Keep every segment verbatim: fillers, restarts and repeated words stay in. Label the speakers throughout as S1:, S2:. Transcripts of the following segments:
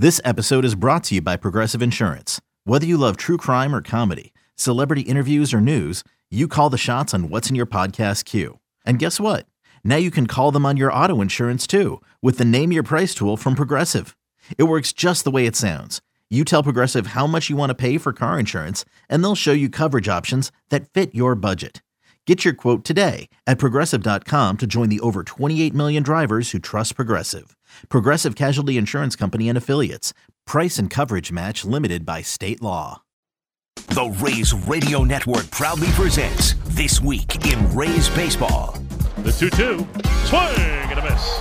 S1: This episode is brought to you by Progressive Insurance. Whether you love true crime or comedy, celebrity interviews or news, you call the shots on what's in your podcast queue. And guess what? Now you can call them on your auto insurance too with the Name Your Price tool from Progressive. It works just the way it sounds. You tell Progressive how much you want to pay for car insurance, and they'll show you coverage options that fit your budget. Get your quote today at progressive dot com to join the over twenty-eight million drivers who trust Progressive. Progressive Casualty Insurance Company and Affiliates. Price and coverage match limited by state law.
S2: The Rays Radio Network proudly presents This Week in Rays Baseball.
S3: The two two. Swing and a miss.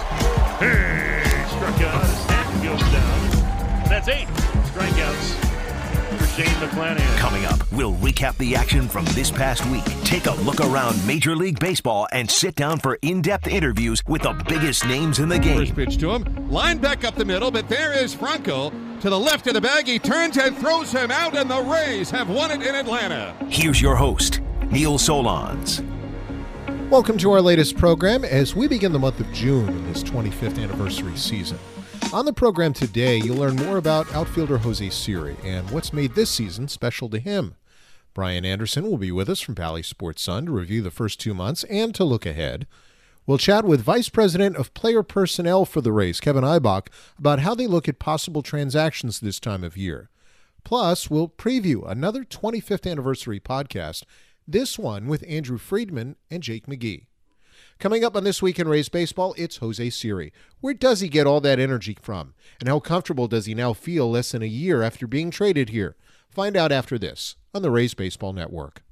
S3: Hey, struck out. Stanton goes down. That's eight strikeouts for Shane McClanahan.
S2: Coming up, we'll recap the action from this past week, take a look around Major League Baseball, and sit down for in-depth interviews with the biggest names in the game.
S4: First pitch to him. Line back up the middle, but there is Franco. To the left of the bag, he turns and throws him out, and the Rays have won it in Atlanta.
S2: Here's your host, Neil Solondz.
S5: Welcome to our latest program as we begin the month of June in this twenty-fifth anniversary season. On the program today, you'll learn more about outfielder Jose Siri and what's made this season special to him. Brian Anderson will be with us from Bally Sports Sun to review the first two months and to look ahead. We'll chat with Vice President of Player Personnel for the Rays, Kevin Eibach, about how they look at possible transactions this time of year. Plus, we'll preview another twenty-fifth anniversary podcast, this one with Andrew Friedman and Jake McGee. Coming up on This Week in Rays Baseball, it's Jose Siri. Where does he get all that energy from? And how comfortable does he now feel less than a year after being traded here? Find out after this on the Rays Baseball Network.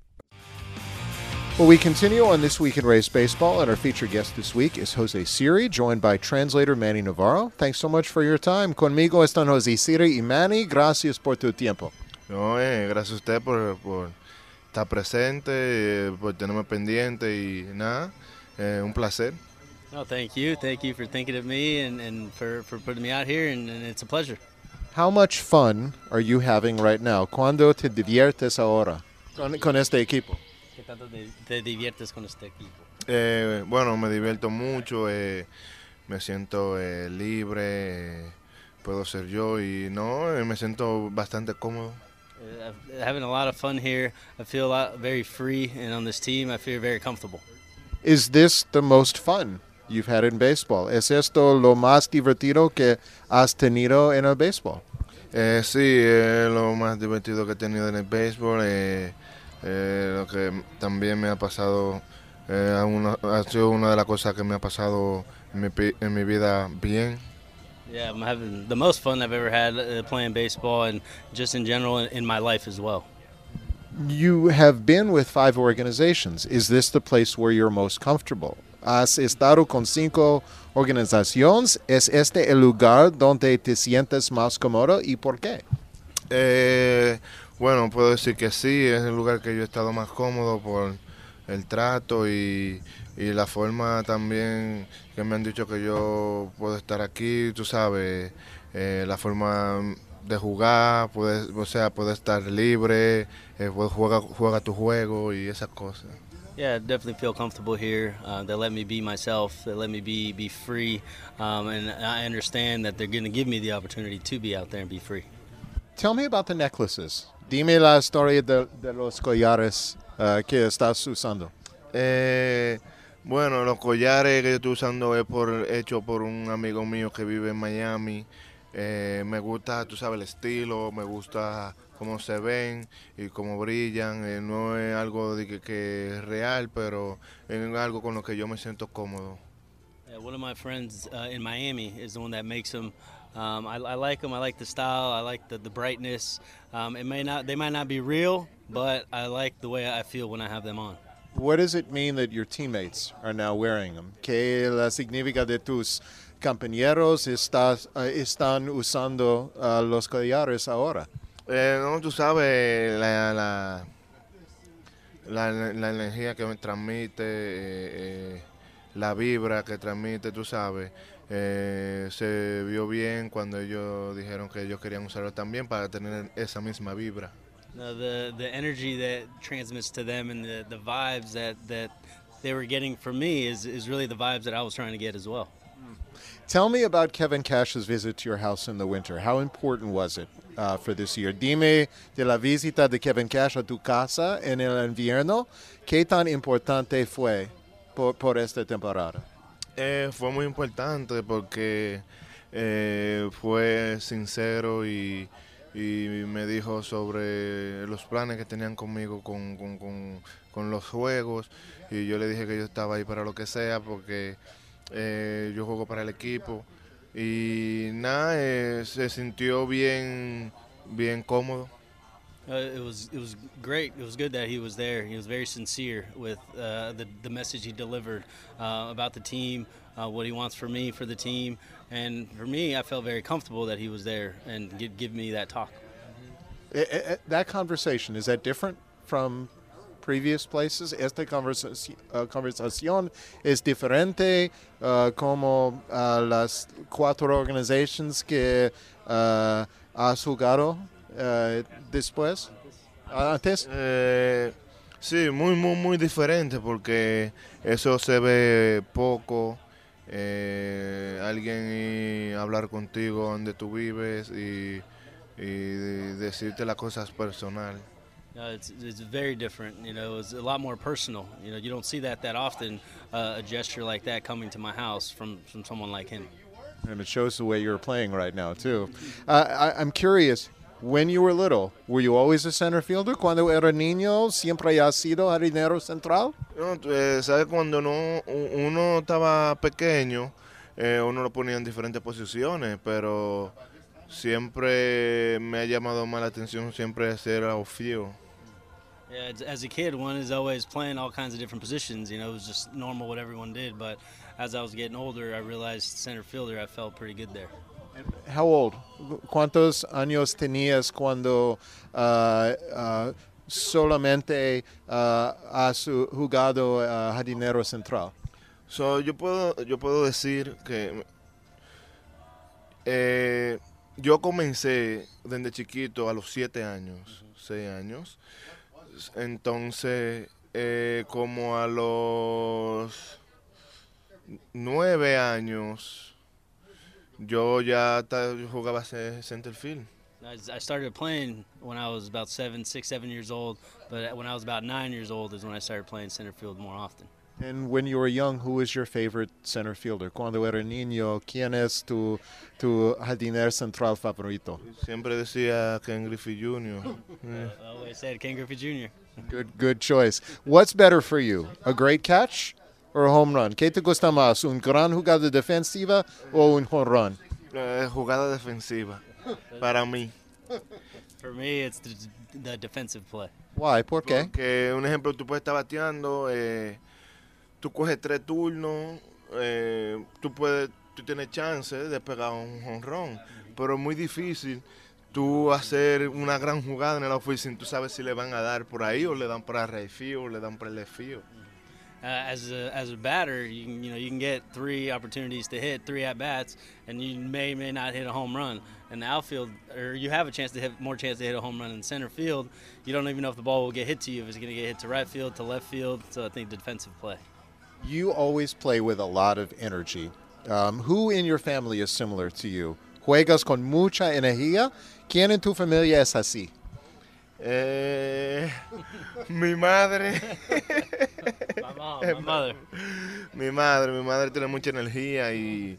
S5: Well, we continue on This Week in Rays Baseball, and our featured guest this week is Jose Siri, joined by translator Manny Navarro. Thanks so much for your time. Conmigo están Jose Siri y Manny. Gracias por tu tiempo.
S6: No, eh, gracias a usted por, por estar presente, por tenerme pendiente y nada. Eh, un placer.
S7: No, thank you. Thank you for thinking of me and, and for, for putting me out here, and, and it's a pleasure.
S5: How much fun are you having right now? ¿Cuándo te diviertes ahora con, con este equipo?
S7: ¿Qué tanto te diviertes con este equipo?
S6: Eh, bueno, me divierto mucho, eh, me siento eh, libre, eh, puedo ser yo y no, eh, me siento bastante cómodo.
S7: Uh, having a lot of fun here. I feel a lot, very free, and on this team I feel very comfortable.
S5: Is this the most fun you've had in baseball? ¿Es esto lo más divertido que has tenido en el béisbol?
S6: Eh, sí, es eh, lo más divertido que he tenido en el béisbol. Eh, eh, lo que también me ha pasado, eh, una, ha sido una de las cosas que me ha pasado en mi, en mi vida bien.
S7: Yeah, I'm having the most fun I've ever had uh, playing baseball, and just in general in, in my life as well.
S5: You have been with five organizations. Is this the place where you're most comfortable? Has estado con cinco organizaciones. ¿Es este el lugar donde te sientes más cómodo y por qué?
S6: Eh, bueno, puedo decir que sí, es el lugar que yo he estado más cómodo por el trato y, y la forma también que me han dicho que yo puedo estar aquí, tú sabes, eh, la forma de jugar, puedes, o sea, puedes estar libre, eh, juega, juega tu juego y esas cosas.
S7: Yeah, I definitely feel comfortable here. Uh, they let me be myself. They let me be be free, um, and I understand that they're going to give me the opportunity to be out there and be free.
S5: Tell me about the necklaces. Dime la historia de, de los collares uh, que estás usando.
S6: Eh, bueno, los collares que yo estoy usando es por, hecho por un amigo mío que vive en Miami. Eh, me gusta, tú sabes, el estilo, me gusta cómo se ven y cómo brillan. Eh, no es algo de que, que es real, pero es algo con lo que yo me siento cómodo.
S7: Yeah, one of my friends uh, in Miami is the one that makes them. Um, I, I like them. I like the style. I like the, the brightness. Um, it may not, they might not be real, but I like the way I feel when I have them on.
S5: What does it mean that your teammates are now wearing them? ¿Qué la significa de tus compañeros estás, uh, están usando uh, los collares ahora?
S6: Eh, no, tú sabes, la, la, la, la energía que me transmite, eh, eh, la vibra que transmite, tú sabes, eh, se vio bien cuando ellos dijeron que ellos querían usarlo también para tener esa misma vibra.
S7: No, the the energy that transmits to them and the, the vibes that, that they were getting from me is, is really the vibes that I was trying to get as well.
S5: Tell me about Kevin Cash's visit to your house in the winter. How important was it uh, for this year? Dime de la visita de Kevin Cash a tu casa en el invierno. ¿Qué tan importante fue por, por esta temporada?
S6: Eh, fue muy importante porque eh, fue sincero y, y me dijo sobre los planes que tenían conmigo con, con, con, con los juegos, y yo le dije que yo estaba ahí para lo que sea porque eh, yo juego para el equipo, y nada, eh, se sintió bien, bien cómodo.
S7: Uh, it was it was great. It was good that he was there. He was very sincere with uh, the the message he delivered uh, about the team, uh, what he wants for me, for the team, and for me, I felt very comfortable that he was there and give, give me that talk.
S5: Uh, uh, that conversation, is that different from previous places? Esta conversación, uh, conversación es diferente uh, como uh, las cuatro organizaciones que uh, has jugado Uh, después, antes.
S6: Eh, sí, muy, muy, muy diferente porque eso se ve poco. Eh, alguien y hablar contigo donde tú vives y, y decirte las cosas personal.
S7: Uh, it's it's very different. You know, it's a lot more personal. You know, you don't see that that often. Uh, a gesture like that coming to my house from from someone like him.
S5: And it shows the way you're playing right now too. Uh, I, I'm curious. When you were little, were you always a center fielder? Cuando era niño, siempre has sido jardinero central?
S6: No, eh, ¿sabes? Cuando no, uno estaba pequeño, eh, uno lo ponía en diferentes posiciones, pero siempre me ha llamado más la atención siempre ser outfield.
S7: Yeah, as a kid, one is always playing all kinds of different positions. You know, it was just normal what everyone did. But as I was getting older, I realized center fielder, I felt pretty good there.
S5: How old? ¿Cuántos años tenías cuando uh, uh, solamente uh, has jugado uh, jardinero central?
S6: So, yo puedo yo puedo decir que eh, yo comencé desde chiquito a los siete años, seis años. Entonces, eh, como a los nueve años, yo ya yo jugaba center field.
S7: I started playing when I was about seven, six, seven years old. But when I was about nine years old is when I started playing center field more often.
S5: And when you were young, who was your favorite center fielder? Cuando era niño, ¿quién es tu, tu jardinero central favorito?
S6: Siempre decía Ken Griffey Junior
S7: Yeah. I always said Ken Griffey Junior
S5: Good, good choice. What's better for you, a great catch or a home run? ¿Qué te gusta más, un gran jugada defensiva o un home run?
S6: Eh, jugada defensiva, para mí.
S7: For me, it's the, the defensive play.
S5: Why? ¿Por qué?
S6: Porque, un ejemplo, tú puedes estar bateando, eh, tú coges tres turnos, eh, tú puedes, tú tienes chance de pegar un jonrón, pero es muy difícil tú hacer una gran jugada en el outfield, tú sabes si le van a dar por ahí o le dan para right field o le dan para el left field.
S7: Uh, as a as a batter, you can you know you can get three opportunities to hit, three at bats, and you may may not hit a home run. In the outfield, or you have a chance to hit more chance to hit a home run in center field. You don't even know if the ball will get hit to you, if it's going to get hit to right field, to left field. So I think defensive play.
S5: You always play with a lot of energy. Um, who in your family is similar to you? ¿Juegas con mucha energía? ¿Quién en tu familia es así?
S6: Eh, mi madre.
S7: My mom, my mother.
S6: Mi madre, mi madre tiene mucha energía y,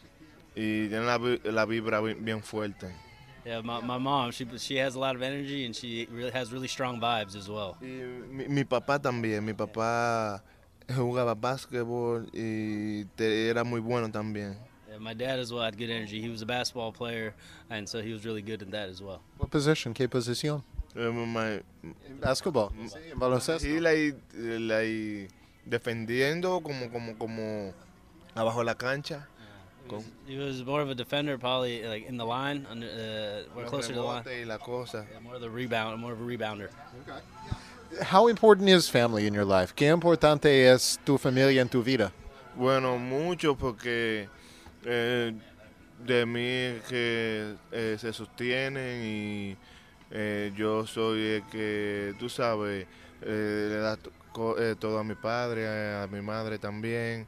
S6: y tiene la, la vibra bien fuerte.
S7: Yeah, my, my mom, she she has a lot of energy and she really has really strong vibes as well.
S6: Y mi, mi papá también, mi papá jugaba básquetbol y te, era muy bueno también.
S7: Yeah, my dad as well had good energy. He was a basketball player, and so he was really good at that as well.
S5: What position? ¿Qué posición?
S6: Uh, my,
S5: Basketball. Sí, en baloncesto.
S6: Sí, like, like, defendiendo como, como, como abajo la cancha.
S7: He was, he was more of a defender, probably like in the line, under, uh, more closer to the line.
S6: Y la cosa.
S7: Yeah, more of the rebound, more of a rebounder.
S5: Okay. How important is family in your life? ¿Qué importante es tu familia en tu vida?
S6: Bueno, mucho porque eh, de mí que eh, se sostienen y eh, yo soy el que, tú sabes, eh, le da to, eh, todo a mi padre, a, a mi madre también.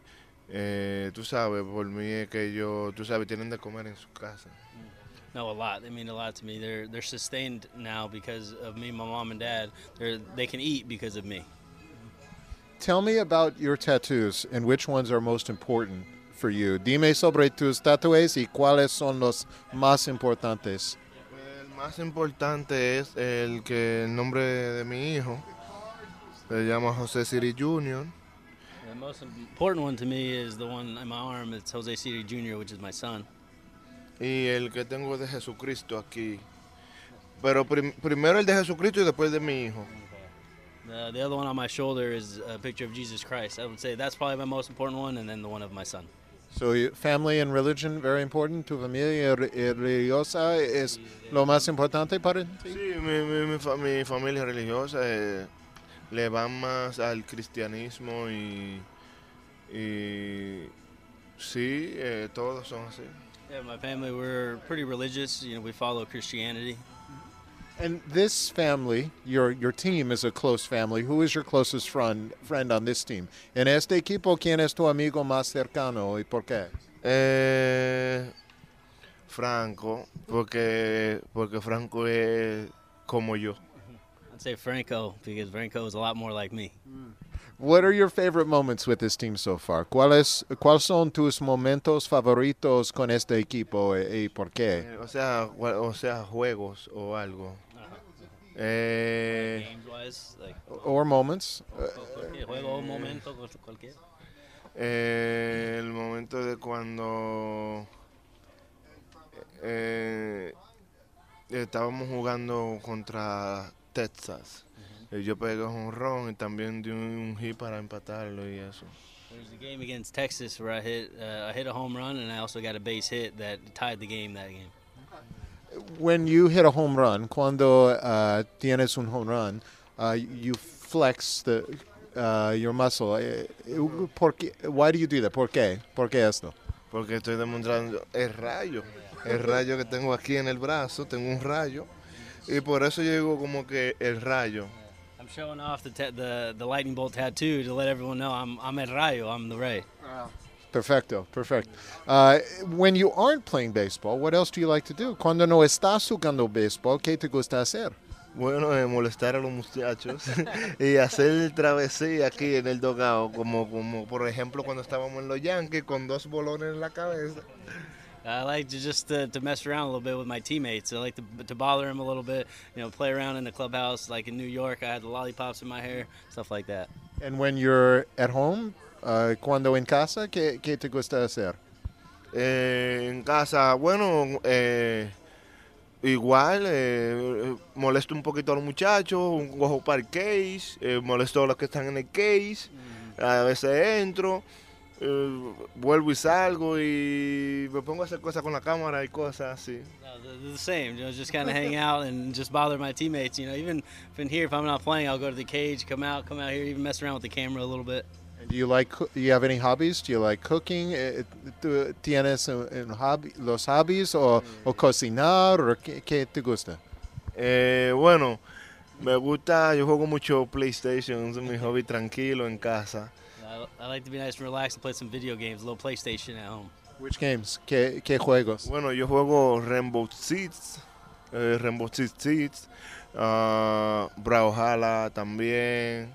S6: Eh, tú sabes, por mí es que ellos, tú sabes, tienen de comer en su casa.
S7: No, a lot. They mean a lot to me. They're they're sustained now because of me, my mom and dad. They're they can eat because of me.
S5: Tell me about your tattoos and which ones are most important for you. Dime sobre tus tatuajes y cuáles son los más importantes.
S6: El más importante es el que el nombre de mi hijo se llama José Siri Junior
S7: The most important one to me is the one in my arm. It's Jose Siri Junior, which is my son.
S6: Y el que tengo de Jesucristo aquí. Pero prim primero el de Jesucristo y después de mi hijo.
S7: The, the other one on my shoulder is a picture of Jesus Christ. I would say that's probably my most important one, and then the one of my son.
S5: So you- family and religion, very important. Tu familia re- eh, religiosa es lo más importante para ti.
S6: Sí, mi, mi, mi, fa- mi familia religiosa eh, le van más al cristianismo y, y sí, eh, todos son así.
S7: Yeah, my family, we're pretty religious. You know, we follow Christianity.
S5: And this family, your your team is a close family. Who is your closest friend friend on this team? En este equipo, ¿quién es tu amigo más cercano y por qué?
S6: Eh, Franco, porque, porque Franco es como yo.
S7: I'd say Franco because Franco is a lot more like me.
S5: What are your favorite moments with this team so far? ¿Cuáles cuáles son tus momentos favoritos con este equipo y, y por qué?
S6: Eh, o sea, gua- o sea, juegos o algo. Eh,
S7: Games wise, like
S5: Or moments? Uh,
S7: cualquier juego, un momento, cualquier.
S6: eh, el momento de cuando eh, estábamos jugando contra Texas. Y yo pegué un ron y también di un hit para empatarlo y eso.
S7: There's a game against Texas where I hit uh, I hit a home run and I also got a base hit that tied the game that game.
S5: when you hit a home run, cuando uh, tienes un home run, uh, you flex the uh, your muscle. Eh, ¿Por qué? Why do you do that? ¿Por qué? ¿Por qué esto?
S6: Porque estoy demostrando el rayo. El rayo que tengo aquí en el brazo, tengo un rayo. Y por eso yo digo como que el rayo.
S7: I'm showing off the ta- the the lightning bolt tattoo to let everyone know I'm I'm El Rayo. I'm the Ray.
S5: Perfecto, perfecto. Uh, when you aren't playing baseball, what else do you like to do? Cuando no estás jugando béisbol, ¿qué te gusta hacer?
S6: Bueno, eh, molestar a los muchachos y hacer travesía aquí en el dogado, como, como por ejemplo cuando estábamos en los Yankees con dos bolones en la cabeza.
S7: I like to just uh, to mess around a little bit with my teammates. I like to to bother them a little bit. You know, play around in the clubhouse. Like in New York, I had the lollipops in my hair, stuff like that.
S5: And when you're at home, uh, cuando en casa, ¿qué, qué te gusta hacer?
S6: Eh, en casa, bueno, eh, igual, eh, molesto un poquito a los muchachos, cojo para el case, eh, molesto a los que están en el case, a veces entro, eh, vuelvo y salgo y me pongo a hacer cosas con la cámara y cosas así.
S7: No, they're the same. You know, just kind of hang out and just bother my teammates. You know, even if in here, if I'm not playing, I'll go to the cage, come out, come out here, even mess around with the camera a little bit.
S5: Do you like? coo- Do you have any hobbies? Do you like cooking? Eh, ¿tú ¿Tienes un, un hobby, los hobbies o, o cocinar o qué, qué te gusta?
S6: Eh, bueno, me gusta, yo juego mucho PlayStation, es mi hobby tranquilo en casa.
S7: I, I like to be nice and relax and play some video games, a little PlayStation at home.
S5: Which games? ¿Qué, qué juegos?
S6: Bueno, yo juego Rainbow Six, eh, Rainbow Six Siege, uh, Brawlhalla también.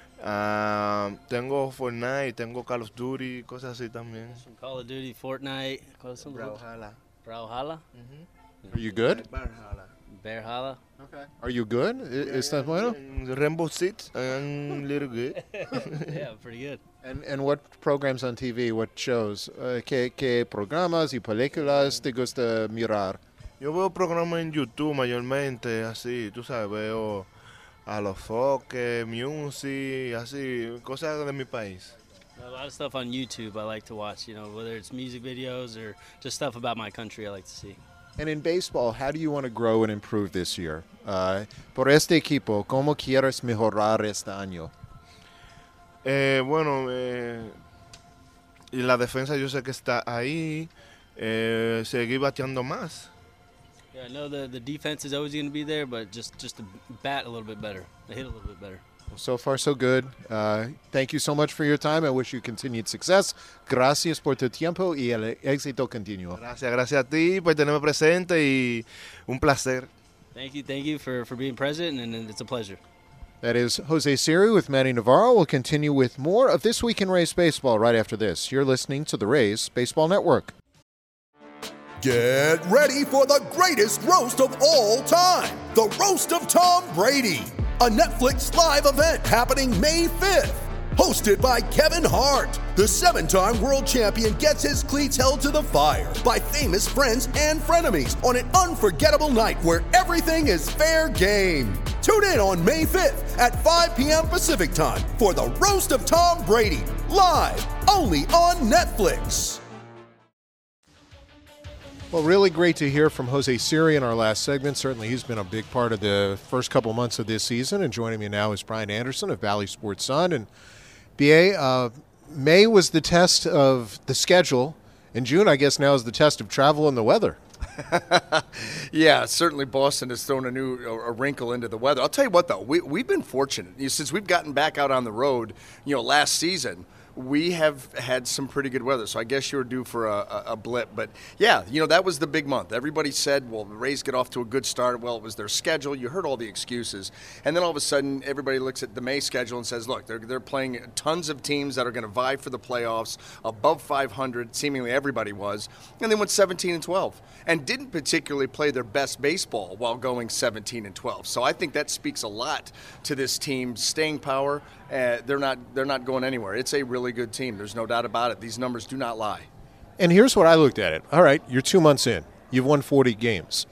S6: Ah, tengo Fortnite, tengo Call of Duty, cosas así también.
S7: Some Call of Duty, Fortnite, ¿cuál es el otro?
S6: Brawlhalla.
S7: Brawlhalla,
S5: Are you good?
S6: Brawlhalla.
S7: Bearhalla.
S5: Are you good? I- ¿Estás bueno?
S6: Mm, Rainbow Six, I'm a little good.
S7: Yeah, pretty good.
S5: And, and what programs on T V, what shows? Uh, ¿qué, ¿Qué programas y películas te gusta mirar?
S6: Yo veo programas en YouTube mayormente, así, tú sabes, veo a los Foques, Music, así, cosas de mi país.
S7: A lot of stuff on YouTube I like to watch, you know, whether it's music videos or just stuff about my country I like to see.
S5: And in baseball, how do you want to grow and improve this year? Uh, por este equipo, ¿cómo quieres mejorar este año?
S6: Eh, bueno, eh, y la defensa yo sé que está ahí, eh, seguir bateando más.
S7: Yeah, I know the, the defense is always going to be there, but just, just to bat a little bit better, to hit a little bit better.
S5: So far, so good. Uh, thank you so much for your time. I wish you continued success. Gracias por tu tiempo y el éxito continuo.
S6: Gracias, gracias a ti por tenerme presente y un placer.
S7: Thank you, thank you for, for being present, and, and it's a pleasure.
S5: That is Jose Siri with Manny Navarro. We'll continue with more of This Week in Rays Baseball right after this. You're listening to the Rays Baseball Network.
S8: Get ready for the greatest roast of all time, the Roast of Tom Brady, a Netflix live event happening May fifth. Hosted by Kevin Hart, the seven-time world champion gets his cleats held to the fire by famous friends and frenemies on an unforgettable night where everything is fair game. Tune in on May fifth at five p.m. Pacific time for the Roast of Tom Brady, live only on Netflix.
S5: Well, really great to hear from Jose Siri in our last segment. Certainly he's been a big part of the first couple months of this season. And joining me now is Brian Anderson of Valley Sports Sun. And B A, uh, May was the test of the schedule. In June, I guess now is the test of travel and the weather.
S9: Yeah, certainly Boston has thrown a new a wrinkle into the weather. I'll tell you what, though, we, we've been fortunate. You know, since we've gotten back out on the road, you know, last season, we have had some pretty good weather, so I guess you were due for a, a, a blip. But, yeah, you know, that was the big month. Everybody said, well, the Rays get off to a good start. Well, it was their schedule. You heard all the excuses. And then all of a sudden, everybody looks at the May schedule and says, look, they're, they're playing tons of teams that are going to vie for the playoffs, above five hundred, seemingly everybody was. And they went seventeen and twelve and didn't particularly play their best baseball while going seventeen and twelve. So I think that speaks a lot to this team's staying power. Uh, they're not they're not going anywhere. It's a really good team. There's no doubt about it. These numbers do not lie.
S5: And here's what I looked at it. All right, you're two months in. You've won forty games.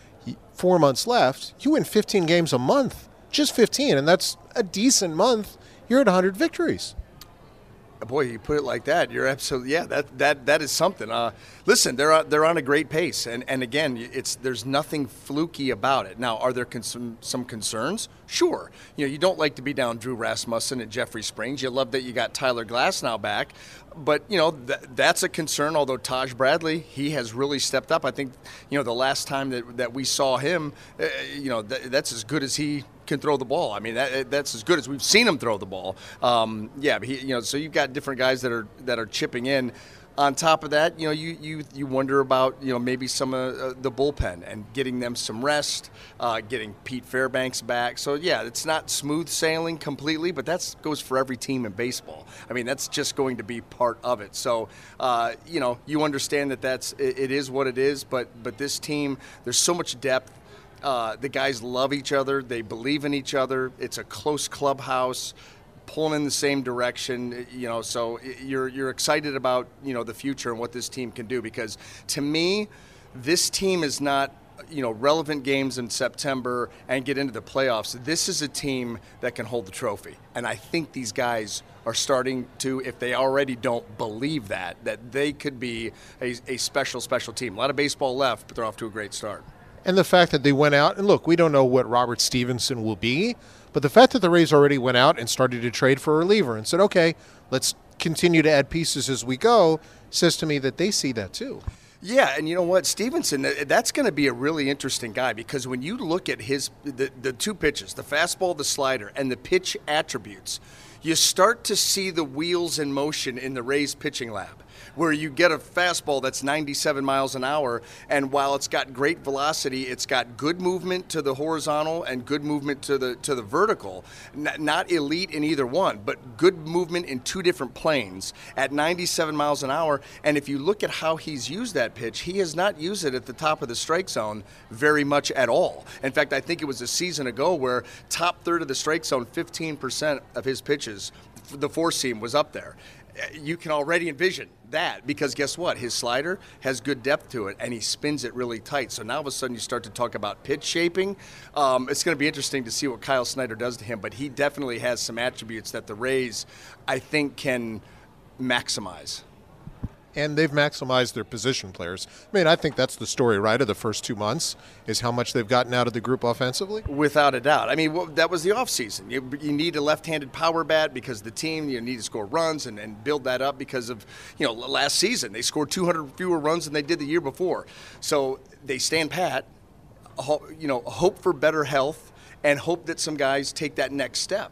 S5: Four months left. You win fifteen games a month. Just fifteen, and that's a decent month. You're at one hundred victories.
S9: Boy, you put it like that, you're absolutely, yeah, that that that is something. Uh, listen, they're on, they're on a great pace, and, and again, it's there's nothing fluky about it. Now, are there con- some, some concerns? Sure. You know, you don't like to be down Drew Rasmussen at Jeffrey Springs. You love that you got Tyler Glasnow back, but, you know, th- that's a concern, although Taj Bradley, he has really stepped up. I think, you know, the last time that, that we saw him, uh, you know, th- that's as good as he can throw the ball. I mean, that, that's as good as we've seen him throw the ball. Um, yeah, but he, you know, so you've got different guys that are that are chipping in. On top of that, you know, you you, you wonder about, you know, maybe some of uh, the bullpen and getting them some rest, uh, getting Pete Fairbanks back. So, yeah, it's not smooth sailing completely, but that goes for every team in baseball. I mean, that's just going to be part of it. So, uh, you know, you understand that that's it, it is what it is, but but this team, there's so much depth. Uh, the guys love each other. They believe in each other. It's a close clubhouse, pulling in the same direction, you know, so you're you're excited about, you know, the future and what this team can do, because to me, this team is not, you know, relevant games in September and get into the playoffs. This is a team that can hold the trophy. And I think these guys are starting to, if they already don't believe that, that they could be a, a special, special team. A lot of baseball left, but they're off to a great start.
S5: And the fact that they went out, and look, we don't know what Robert Stevenson will be, but the fact that the Rays already went out and started to trade for a reliever and said, okay, let's continue to add pieces as we go, says to me that they see that too.
S9: Yeah, and you know what, Stevenson, that's going to be a really interesting guy, because when you look at his the, the two pitches, the fastball, the slider, and the pitch attributes, you start to see the wheels in motion in the Rays pitching lab, where you get a fastball that's ninety-seven miles an hour, and while it's got great velocity, it's got good movement to the horizontal and good movement to the to the vertical. N- not elite in either one, but good movement in two different planes at ninety-seven miles an hour. And if you look at how he's used that pitch, he has not used it at the top of the strike zone very much at all. In fact, I think it was a season ago where top third of the strike zone, fifteen percent of his pitches, the four seam was up there. You can already envision that, because guess what? His slider has good depth to it, and he spins it really tight. So now all of a sudden you start to talk about pitch shaping. Um, it's going to be interesting to see what Kyle Snyder does to him, but he definitely has some attributes that the Rays, I think, can maximize.
S5: And they've maximized their position players. I mean, I think that's the story, right, of the first two months, is how much they've gotten out of the group offensively.
S9: Without a doubt. I mean, well, that was the offseason. You, you need a left-handed power bat because the team, you need to score runs and, and build that up because of, you know, last season they scored two hundred fewer runs than they did the year before. So they stand pat, you know, hope for better health and hope that some guys take that next step.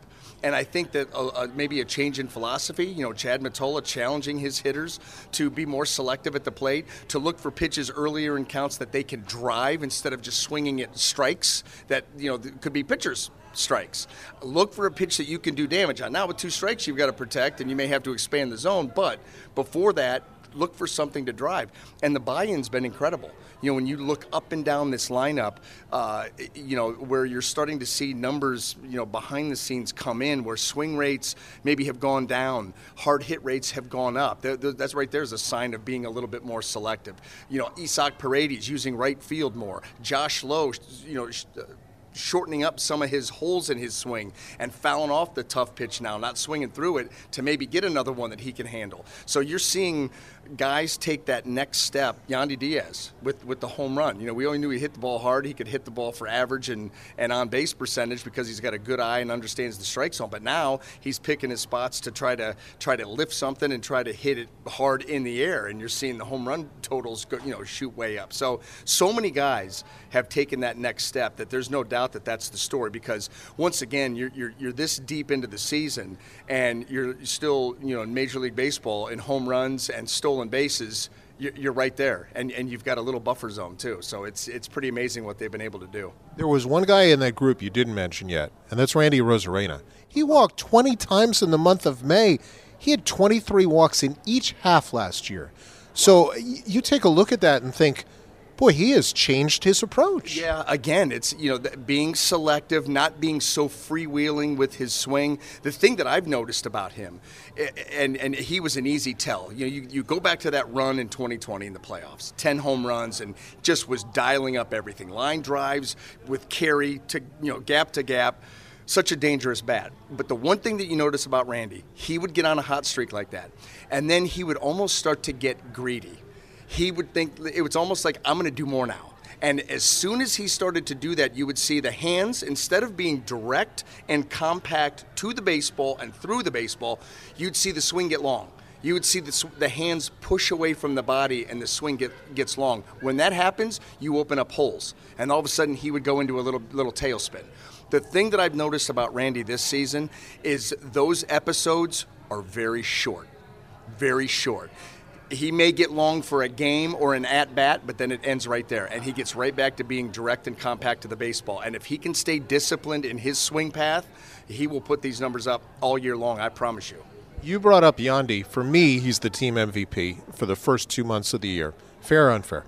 S9: And I think that uh, uh, maybe a change in philosophy, you know, Chad Mottola challenging his hitters to be more selective at the plate, to look for pitches earlier in counts that they can drive instead of just swinging at strikes that, you know, could be pitchers' strikes. Look for a pitch that you can do damage on. Now with two strikes, you've got to protect and you may have to expand the zone, but before that, look for something to drive. And the buy-in's been incredible. You know, when you look up and down this lineup, uh, you know, where you're starting to see numbers, you know, behind the scenes come in, where swing rates maybe have gone down, hard hit rates have gone up. They're, they're, that's right there's a sign of being a little bit more selective. You know, Isaac Paredes using right field more. Josh Lowe, you know, shortening up some of his holes in his swing and fouling off the tough pitch now, not swinging through it to maybe get another one that he can handle. So you're seeing guys take that next step. Yandy Diaz with, with the home run. You know, we only knew he hit the ball hard. He could hit the ball for average and, and on base percentage because he's got a good eye and understands the strike zone. But now he's picking his spots to try to try to lift something and try to hit it hard in the air. And you're seeing the home run totals go, you know, shoot way up. So so many guys have taken that next step that there's no doubt that that's the story, because once again you're you're, you're this deep into the season and you're still, you know, in Major League Baseball in home runs and stolen bases, you're right there, and and you've got a little buffer zone too. So it's it's pretty amazing what they've been able to do.
S5: There was one guy in that group you didn't mention yet, and that's Randy Arozarena. He walked twenty times in the month of May. He had twenty-three walks in each half last year. So you take a look at that and think, boy, he has changed his approach.
S9: Yeah, again, it's, you know, being selective, not being so freewheeling with his swing. The thing that I've noticed about him, and and he was an easy tell. You know, you, you go back to that run in twenty twenty in the playoffs, ten home runs, and just was dialing up everything. Line drives with carry to, you know, gap to gap. Such a dangerous bat. But the one thing that you notice about Randy, he would get on a hot streak like that, and then he would almost start to get greedy. He would think, it was almost like, I'm going to do more now. And as soon as he started to do that, you would see the hands, instead of being direct and compact to the baseball and through the baseball, you'd see the swing get long. You would see the, the hands push away from the body and the swing get, gets long. When that happens, you open up holes. And all of a sudden, he would go into a little little tailspin. The thing that I've noticed about Randy this season is those episodes are very short, very short. He may get long for a game or an at-bat, but then it ends right there, and he gets right back to being direct and compact to the baseball. And if he can stay disciplined in his swing path, he will put these numbers up all year long, I promise you.
S5: You brought up Yandy. For me, he's the team M V P for the first two months of the year. Fair or unfair?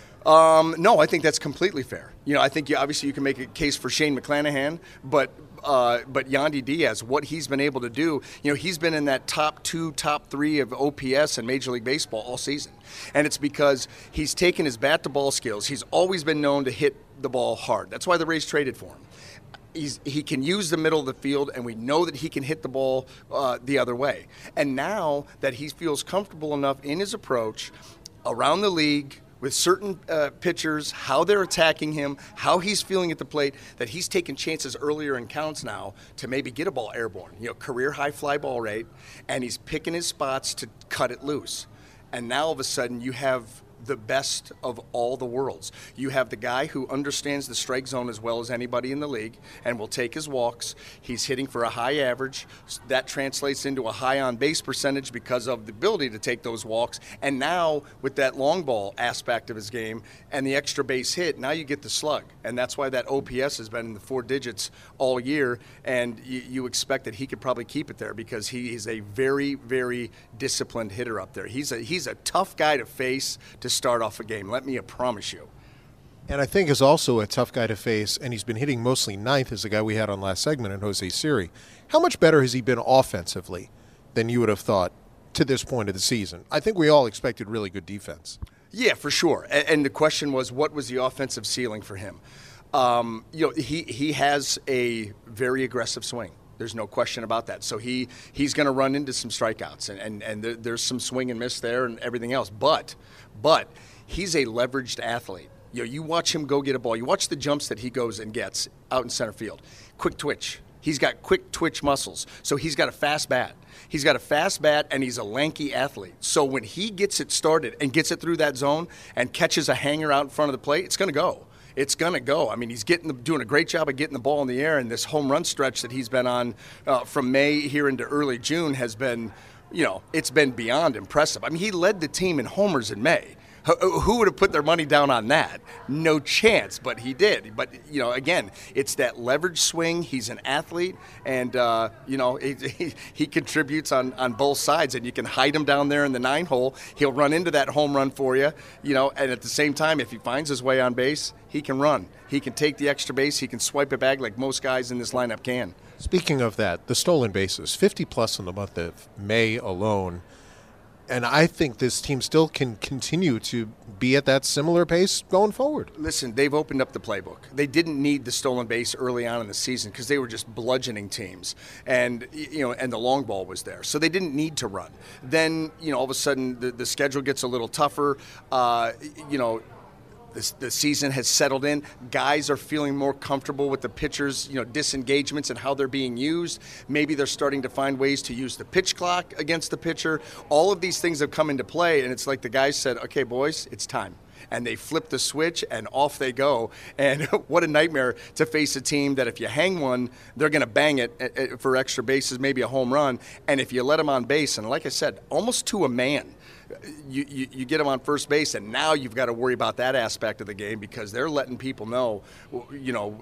S9: Um, no, I think that's completely fair. You know, I think you, obviously you can make a case for Shane McClanahan, but uh, but Yandy Diaz, what he's been able to do, you know, he's been in that top two, top three of O P S in Major League Baseball all season. And it's because he's taken his bat-to-ball skills. He's always been known to hit the ball hard. That's why the Rays traded for him. He's, he can use the middle of the field, and we know that he can hit the ball uh, the other way. And now that he feels comfortable enough in his approach around the league, with certain uh, pitchers, how they're attacking him, how he's feeling at the plate, that he's taking chances earlier in counts now to maybe get a ball airborne. You know, career high fly ball rate, and he's picking his spots to cut it loose. And now all of a sudden you have the best of all the worlds. You have the guy who understands the strike zone as well as anybody in the league and will take his walks. He's hitting for a high average. That translates into a high on-base percentage because of the ability to take those walks. And now with that long ball aspect of his game and the extra base hit, now you get the slug. And that's why that O P S has been in the four digits all year. And you, you expect that he could probably keep it there because he is a very, very disciplined hitter up there. He's a, he's a tough guy to face to start off a game, let me promise you.
S5: And I think is also a tough guy to face, and he's been hitting mostly ninth, as the guy we had on last segment, in Jose Siri. How much better has he been offensively than you would have thought to this point of the season? I think we all expected really good defense.
S9: Yeah, for sure. And, and the question was, what was the offensive ceiling for him? Um, you know, he, he has a very aggressive swing. There's no question about that. So he he's going to run into some strikeouts, and, and, and there, there's some swing and miss there and everything else. But but he's a leveraged athlete. You know, you watch him go get a ball. You watch the jumps that he goes and gets out in center field. Quick twitch. He's got quick twitch muscles. So he's got a fast bat. He's got a fast bat, and he's a lanky athlete. So when he gets it started and gets it through that zone and catches a hanger out in front of the plate, it's going to go. it's going to go. I mean, he's getting the, doing a great job of getting the ball in the air, and this home run stretch that he's been on uh, from May here into early June has been, you know, it's been beyond impressive. I mean, he led the team in homers in May. Who would have put their money down on that? No chance, but he did. But, you know, again, it's that leverage swing. He's an athlete, and, uh, you know, he, he, he contributes on, on both sides, and you can hide him down there in the nine hole. He'll run into that home run for you, you know, and at the same time, if he finds his way on base, he can run. He can take the extra base. He can swipe it back like most guys in this lineup can.
S5: Speaking of that, the stolen bases, fifty plus in the month of May alone. And I think this team still can continue to be at that similar pace going forward.
S9: Listen, they've opened up the playbook. They didn't need the stolen base early on in the season because they were just bludgeoning teams, and you know, and the long ball was there, so they didn't need to run. Then, you know, all of a sudden the, the schedule gets a little tougher. Uh, you know. The, the season has settled in. Guys are feeling more comfortable with the pitchers, you know, disengagements and how they're being used. Maybe they're starting to find ways to use the pitch clock against the pitcher. All of these things have come into play, and it's like the guys said, okay, boys, it's time. And they flip the switch, and off they go. And what a nightmare to face a team that if you hang one, they're going to bang it for extra bases, maybe a home run. And if you let them on base, and like I said, almost to a man, You, you you get them on first base, and now you've got to worry about that aspect of the game because they're letting people know, you know,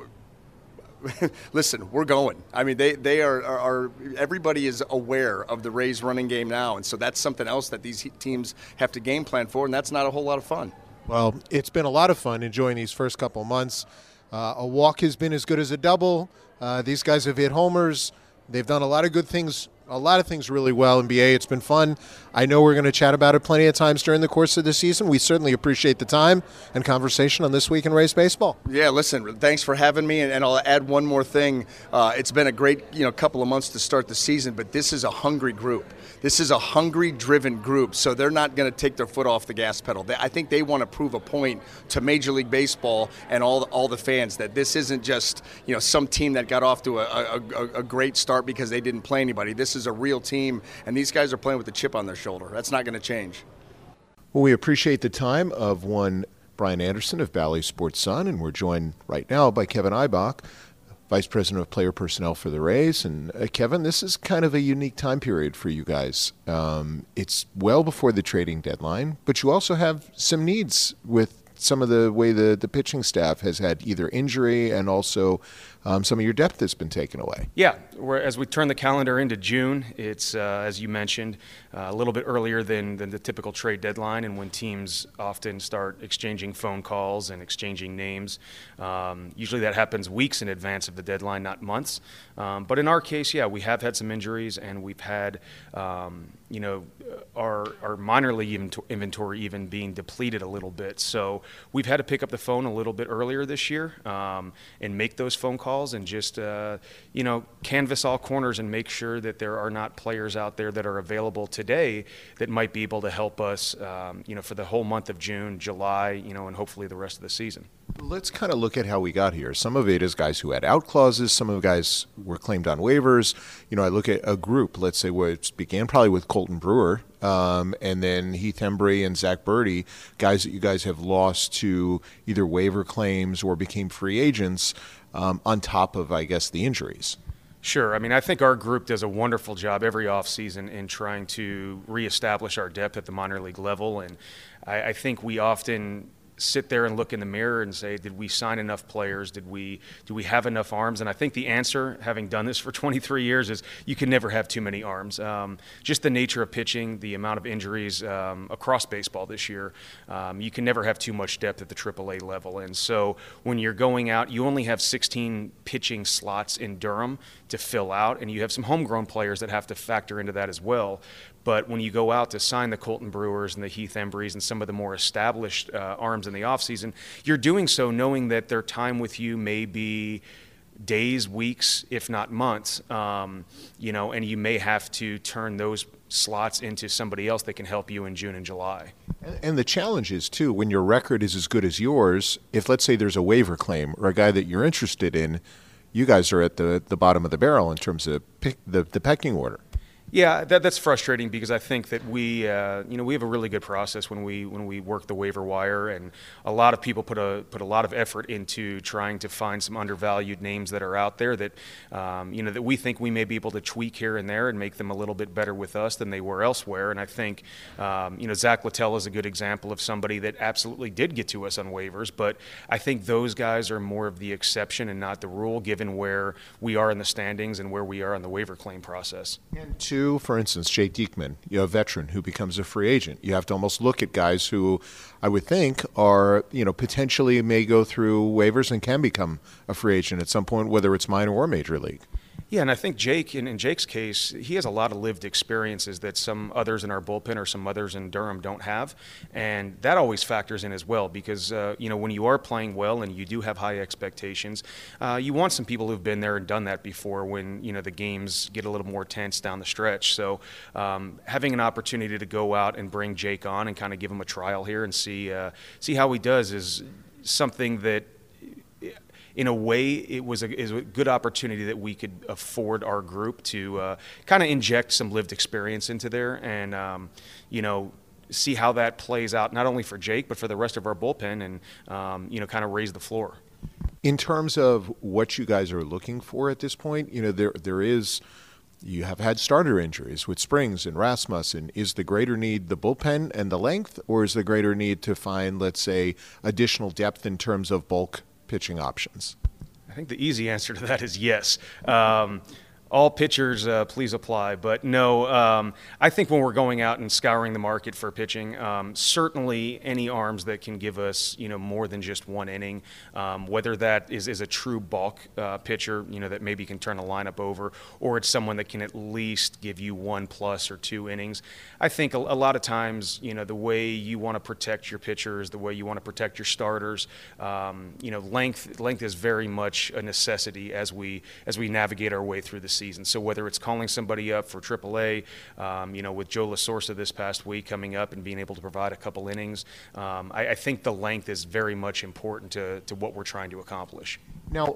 S9: listen, we're going. I mean, they, they are, are, are – everybody is aware of the Rays running game now, and so that's something else that these teams have to game plan for, and that's not a whole lot of fun.
S5: Well, it's been a lot of fun enjoying these first couple months. Uh, a walk has been as good as a double. Uh, these guys have hit homers. They've done a lot of good things, a lot of things really well in B A. It's been fun. I know we're going to chat about it plenty of times during the course of the season. We certainly appreciate the time and conversation on This Week in Rays Baseball.
S9: Yeah, listen, thanks for having me, and, and I'll add one more thing. Uh, it's been a great, you know, couple of months to start the season, but this is a hungry group. This is a hungry-driven group, so they're not going to take their foot off the gas pedal. They, I think they want to prove a point to Major League Baseball and all the, all the fans that this isn't just, you know, some team that got off to a, a, a, a great start because they didn't play anybody. This is a real team, and these guys are playing with a chip on their shoulder. That's not going to change.
S5: Well, we appreciate the time of one Brian Anderson of Bally Sports Sun, and we're joined right now by Kevin Eibach, Vice President of Player Personnel for the Rays. And uh, Kevin, this is kind of a unique time period for you guys. Um, it's well before the trading deadline, but you also have some needs with some of the way the, the pitching staff has had either injury and also um, some of your depth has been taken away.
S10: Yeah, we're, as we turn the calendar into June, it's, uh, as you mentioned, uh, a little bit earlier than, than the typical trade deadline, and when teams often start exchanging phone calls and exchanging names. Um, usually that happens weeks in advance of the deadline, not months. Um, but in our case, yeah, we have had some injuries, and we've had, um, you know, our, our minor league inventory even being depleted a little bit. So we've had to pick up the phone a little bit earlier this year um, and make those phone calls and just, uh, you know, canvass all corners and make sure that there are not players out there that are available today that might be able to help us, um, you know, for the whole month of June, July, you know, and hopefully the rest of the season.
S5: Let's kind of look at how we got here. Some of it is guys who had out clauses. Some of the guys were claimed on waivers. You know, I look at a group, let's say, which began probably with Colton Brewer, um, and then Heath Hembree and Zach Birdie, guys that you guys have lost to either waiver claims or became free agents um, on top of, I guess, the injuries.
S10: Sure. I mean, I think our group does a wonderful job every offseason in trying to reestablish our depth at the minor league level, and I, I think we often sit there and look in the mirror and say, did we sign enough players? Did we do we have enough arms? And I think the answer, having done this for twenty-three years, is you can never have too many arms. Um, just the nature of pitching, the amount of injuries um, across baseball this year, um, you can never have too much depth at the triple A level. And so when you're going out, you only have sixteen pitching slots in Durham to fill out, and you have some homegrown players that have to factor into that as well. But when you go out to sign the Colton Brewers and the Heath Embrees and some of the more established uh, arms in the offseason, you're doing so knowing that their time with you may be days, weeks, if not months, um, you know, and you may have to turn those slots into somebody else that can help you in June and July.
S5: And the challenge is, too, when your record is as good as yours, if let's say there's a waiver claim or a guy that you're interested in, you guys are at the, the bottom of the barrel in terms of pick, the, the pecking order.
S10: Yeah, that, that's frustrating because I think that we, uh, you know, we have a really good process when we when we work the waiver wire, and a lot of people put a put a lot of effort into trying to find some undervalued names that are out there that, um, you know, that we think we may be able to tweak here and there and make them a little bit better with us than they were elsewhere. And I think, um, you know, Zach Littell is a good example of somebody that absolutely did get to us on waivers, but I think those guys are more of the exception and not the rule, given where we are in the standings and where we are in the waiver claim process.
S5: And two, for instance, Jay Diekman, you know, a veteran who becomes a free agent. You have to almost look at guys who I would think are, you know, potentially may go through waivers and can become a free agent at some point, whether it's minor or major league.
S10: Yeah, and I think Jake, in, in Jake's case, he has a lot of lived experiences that some others in our bullpen or some others in Durham don't have, and that always factors in as well because, uh, you know, when you are playing well and you do have high expectations, uh, you want some people who've been there and done that before when, you know, the games get a little more tense down the stretch. So um, having an opportunity to go out and bring Jake on and kind of give him a trial here and see, uh, see how he does is something that, in a way, it was a, is a good opportunity that we could afford our group to uh, kind of inject some lived experience into there and, um, you know, see how that plays out, not only for Jake, but for the rest of our bullpen and, um, you know, kind of raise the floor.
S5: In terms of what you guys are looking for at this point, you know, there there is – you have had starter injuries with Springs and Rasmussen. Is the greater need the bullpen and the length, or is the greater need to find, let's say, additional depth in terms of bulk pitching options?
S10: I think the easy answer to that is yes. Um, all pitchers, uh, please apply. But no, um, I think when we're going out and scouring the market for pitching, um, certainly any arms that can give us, you know, more than just one inning, um, whether that is, is a true bulk uh, pitcher, you know, that maybe can turn a lineup over, or it's someone that can at least give you one plus or two innings. I think a, a lot of times, you know, the way you want to protect your pitchers, the way you want to protect your starters, um, you know, length length is very much a necessity as we as we navigate our way through the season. Season. So whether it's calling somebody up for triple A, um, you know, with Joe LaSorsa this past week coming up and being able to provide a couple innings, um, I, I think the length is very much important to, to what we're trying to accomplish.
S5: Now,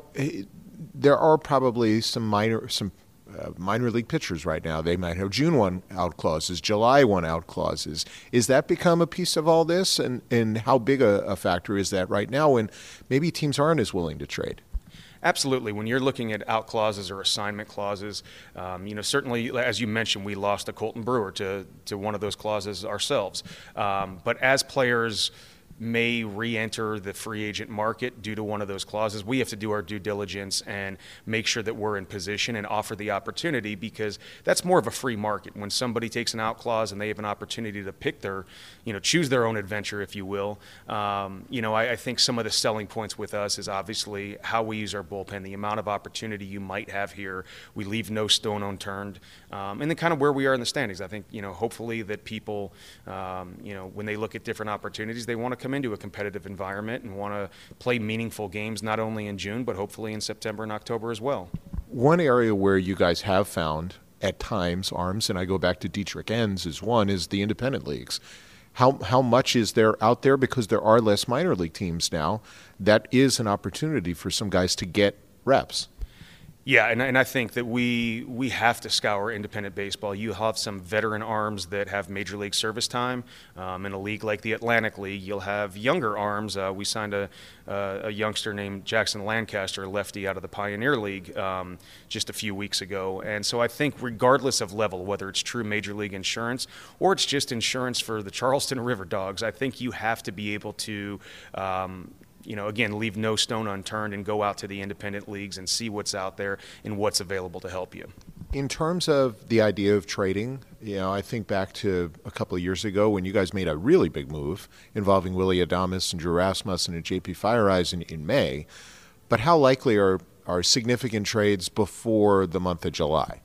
S5: there are probably some minor some uh, minor league pitchers right now. They might have June one out clauses, July one out clauses. Is that become a piece of all this? And, and how big a, a factor is that right now when maybe teams aren't as willing to trade?
S10: Absolutely. When you're looking at out clauses or assignment clauses, um, you know, certainly, as you mentioned, we lost a Colton Brewer to, to one of those clauses ourselves. Um, but as players may re-enter the free agent market due to one of those clauses, we have to do our due diligence and make sure that we're in position and offer the opportunity, because that's more of a free market. When somebody takes an out clause and they have an opportunity to pick their, you know, choose their own adventure, if you will, um, you know, I, I think some of the selling points with us is obviously how we use our bullpen, the amount of opportunity you might have here. We leave no stone unturned, um, and then kind of where we are in the standings. I think, you know, hopefully that people, um, you know, when they look at different opportunities, they want to come into a competitive environment and want to play meaningful games not only in June but hopefully in September and October as well.
S5: One area where you guys have found at times arms, and I go back to Dietrich Enns as one, is the independent leagues. How how much is there out there, because there are less minor league teams now? That is an opportunity for some guys to get reps.
S10: Yeah, and, and I think that we we have to scour independent baseball. You have some veteran arms that have major league service time. Um, in a league like the Atlantic League, you'll have younger arms. Uh, we signed a, uh, a youngster named Jackson Lancaster, a lefty out of the Pioneer League, um, just a few weeks ago. And so I think regardless of level, whether it's true major league insurance or it's just insurance for the Charleston River Dogs, I think you have to be able to um, you know, again, leave no stone unturned and go out to the independent leagues and see what's out there and what's available to help you.
S5: In terms of the idea of trading, you know, I think back to a couple of years ago when you guys made a really big move involving Willy Adames and Drew Rasmussen and J P Fireeyes in, in May. But how likely are, are significant trades before the month of July?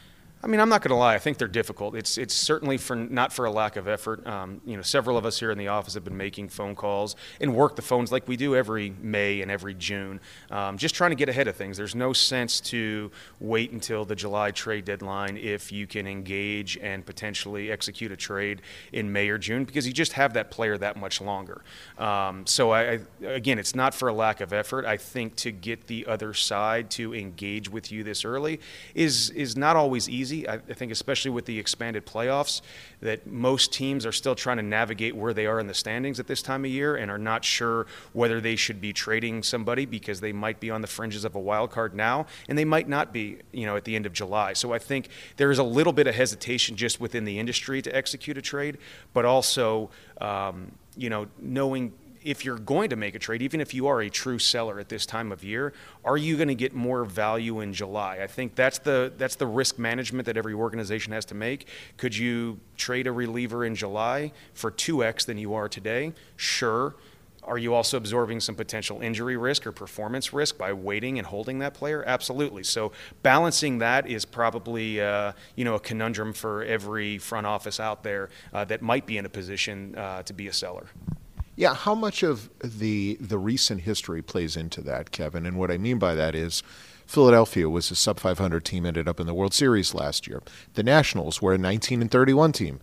S10: I mean, I'm not going to lie. I think they're difficult. It's it's certainly for not for a lack of effort. Um, you know, several of us here in the office have been making phone calls and work the phones like we do every May and every June, um, just trying to get ahead of things. There's no sense to wait until the July trade deadline if you can engage and potentially execute a trade in May or June, because you just have that player that much longer. Um, so, I, I again, it's not for a lack of effort. I think to get the other side to engage with you this early is is not always easy. easy. I, I think especially with the expanded playoffs, that most teams are still trying to navigate where they are in the standings at this time of year and are not sure whether they should be trading somebody because they might be on the fringes of a wild card now, and they might not be, you know, at the end of July. So I think there is a little bit of hesitation just within the industry to execute a trade, but also, um, you know, knowing if you're going to make a trade, even if you are a true seller at this time of year, are you going to get more value in July? I think that's the that's the risk management that every organization has to make. Could you trade a reliever in July for two X than you are today? Sure. Are you also absorbing some potential injury risk or performance risk by waiting and holding that player? Absolutely. So balancing that is probably uh, you know a conundrum for every front office out there uh, that might be in a position uh, to be a seller.
S5: Yeah, how much of the the recent history plays into that, Kevin? And what I mean by that is Philadelphia was a sub five hundred team, ended up in the World Series last year. The Nationals were a nineteen and thirty-one team,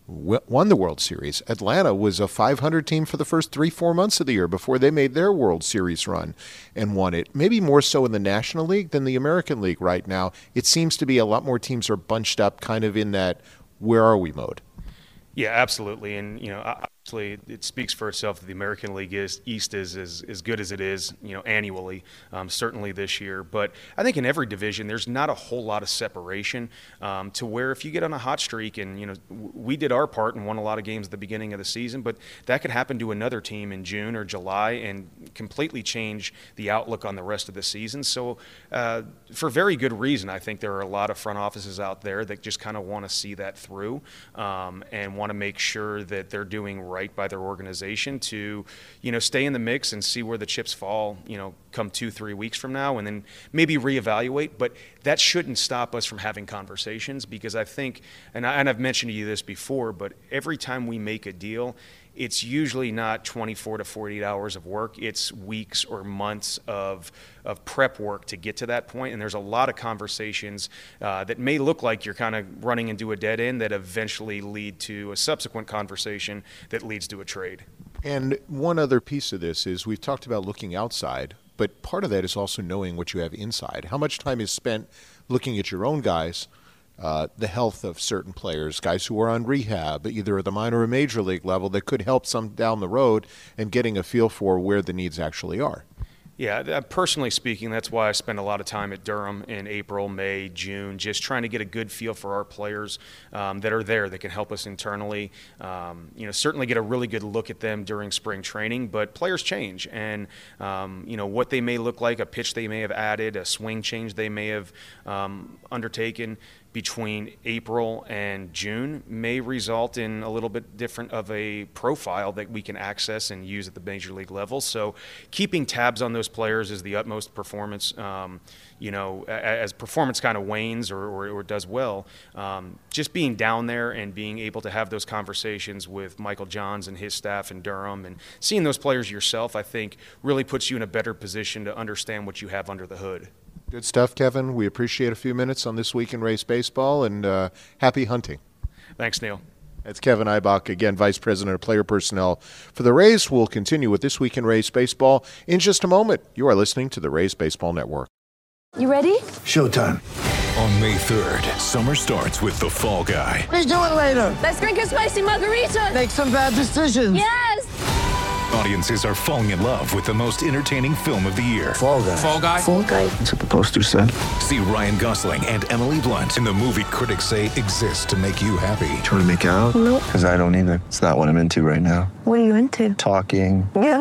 S5: won the World Series. Atlanta was a five hundred team for the first three, four months of the year before they made their World Series run and won it. Maybe more so in the National League than the American League right now. It seems to be a lot more teams are bunched up kind of in that where are we mode.
S10: Yeah, absolutely. And, you know, obviously it speaks for itself that the American League is, East is as, as good as it is, you know, annually, um, certainly this year. But I think in every division there's not a whole lot of separation um, to where if you get on a hot streak and, you know, we did our part and won a lot of games at the beginning of the season, but that could happen to another team in June or July and completely change the outlook on the rest of the season. So uh, for very good reason, I think there are a lot of front offices out there that just kind of want to see that through um, and want to make sure that they're doing right by their organization to, you know, stay in the mix and see where the chips fall, you know, come two, three weeks from now, and then maybe reevaluate. But that shouldn't stop us from having conversations because I think, and, I, and I've mentioned to you this before, but every time we make a deal, it's usually not twenty-four to forty-eight hours of work. It's weeks or months of of prep work to get to that point. And there's a lot of conversations uh, that may look like you're kind of running into a dead end that eventually lead to a subsequent conversation that leads to a trade.
S5: And one other piece of this is we've talked about looking outside, but part of that is also knowing what you have inside. How much time is spent looking at your own guys, Uh, the health of certain players, guys who are on rehab, either at the minor or major league level, that could help some down the road, and getting a feel for where the needs actually are.
S10: Yeah, personally speaking, that's why I spend a lot of time at Durham in April, May, June, just trying to get a good feel for our players um, that are there that can help us internally. Um, you know, certainly get a really good look at them during spring training, but players change. And, um, you know, what they may look like, a pitch they may have added, a swing change they may have um, undertaken between April and June may result in a little bit different of a profile that we can access and use at the major league level. So keeping tabs on those players is the utmost performance. Um, you know, as performance kind of wanes or, or, or does well, um, just being down there and being able to have those conversations with Michael Johns and his staff in Durham and seeing those players yourself, I think really puts you in a better position to understand what you have under the hood.
S5: Good stuff, Kevin. We appreciate a few minutes on This Week in Rays Baseball, and uh, happy hunting.
S10: Thanks, Neil.
S5: That's Kevin Eibach, again, Vice President of Player Personnel for the Rays. We'll continue with This Week in Rays Baseball in just a moment. You are listening to the Rays Baseball Network.
S11: You ready?
S12: Showtime. On May third, summer starts with The Fall Guy.
S11: Let's do it later. Let's drink a spicy margarita. Make some bad decisions. Yes!
S12: Audiences are falling in love with the most entertaining film of the year.
S11: Fall Guy.
S12: Fall Guy?
S11: Fall Guy.
S12: That's what the poster said. See Ryan Gosling and Emily Blunt in the movie critics say exists to make you happy.
S13: Trying to make it out?
S11: Nope.
S13: Because I don't either. It's not what I'm into right now.
S11: What are you into?
S13: Talking.
S11: Yeah.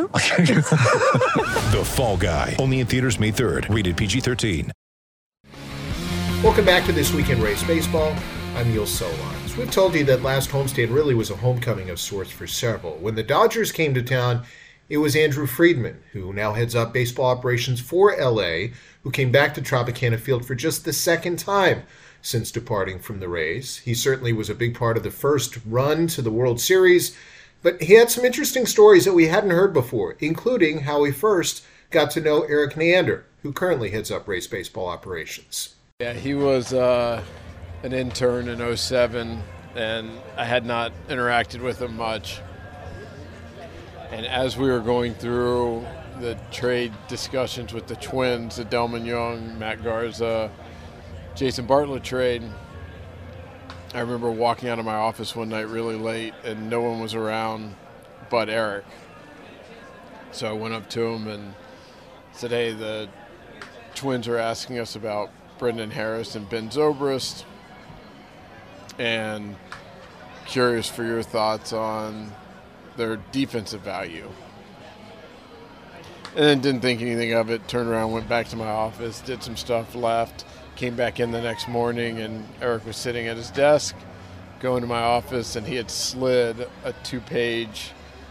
S12: The Fall Guy. Only in theaters May third. Rated P G thirteen.
S5: Welcome back to This Week in Rays Baseball. I'm Neil Solondz. We've told you that last homestand really was a homecoming of sorts for several. When the Dodgers came to town, it was Andrew Friedman, who now heads up baseball operations for L A, who came back to Tropicana Field for just the second time since departing from the Rays. He certainly was a big part of the first run to the World Series, but he had some interesting stories that we hadn't heard before, including how he first got to know Erik Neander, who currently heads up Rays baseball operations.
S14: Yeah, he was uh, an intern in oh seven, and I had not interacted with him much. And as we were going through the trade discussions with the Twins, the Delmon Young, Matt Garza, Jason Bartlett trade, I remember walking out of my office one night really late, and no one was around but Eric. So I went up to him and said, hey, the Twins are asking us about Brendan Harris and Ben Zobrist, and curious for your thoughts on their defensive value. And then didn't think anything of it, turned around, went back to my office, did some stuff, left, came back in the next morning, and Eric was sitting at his desk, going to my office, and he had slid a two-page